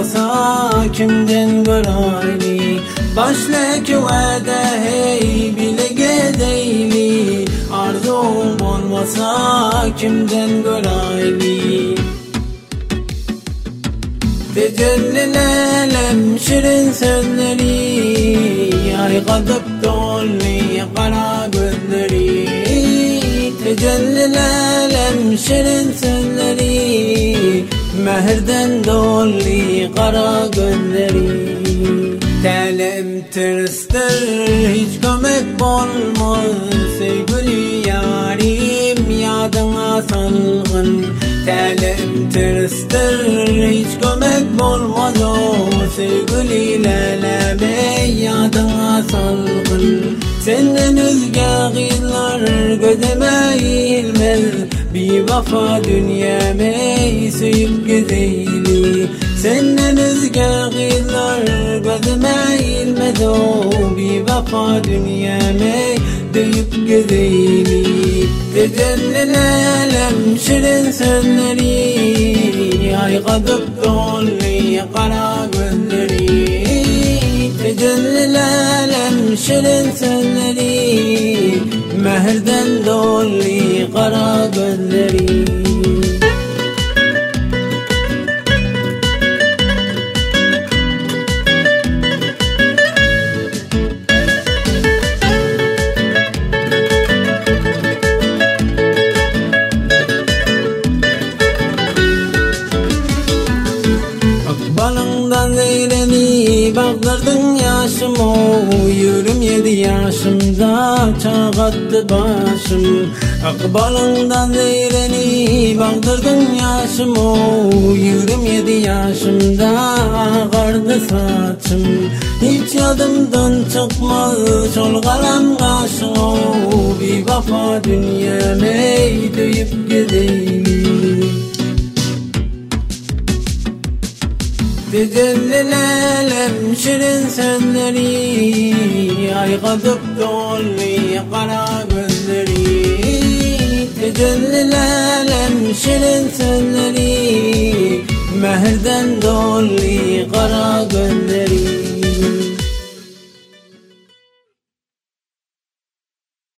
olmasa kimden görayli, başlaki vade hey bile gedeyli, arzum olmasa kimden görayli. Tecellilelem şirin sözleri, ay kadıp dolli kara gözleri. Tecellilelem şirin sözleri, mehirden dolli kara gözleri. Telim tırstır hiç kömek olmaz, sevgili yarim yadına salgın. Telim tırstır hiç kömek olmaz, o sevgili leleme yadına salgın. Senden özge gıylar gözeme ilmez, bir vafa dünyame söyüp gezeyli. Senden özge gıylar gözeme ilmez, o bir vafa dünyame döyüp gezeyli. Tecellilelem şirin sözleri, ay kadıp dolli kara gözleri. Tecellilelem şirin sözleri, mehirden dolli kara gözleri. Balından zeyreni baktırdın yaşımı, yürüm 7 yaşımda çağattı başım. Akbalından zeyreni baktırdın yaşımı, yürüm 7 yaşımda ağardı saçım. Hiç yadımdan çıkmaz solgalan kaşım, bir vafa dünyame döyüp gezeyli. Tecellilelem şirin sözleri, ay kadıp dolli kara gözleri. Tecellilelem şirin sözleri, mehirden dolli kara gözleri.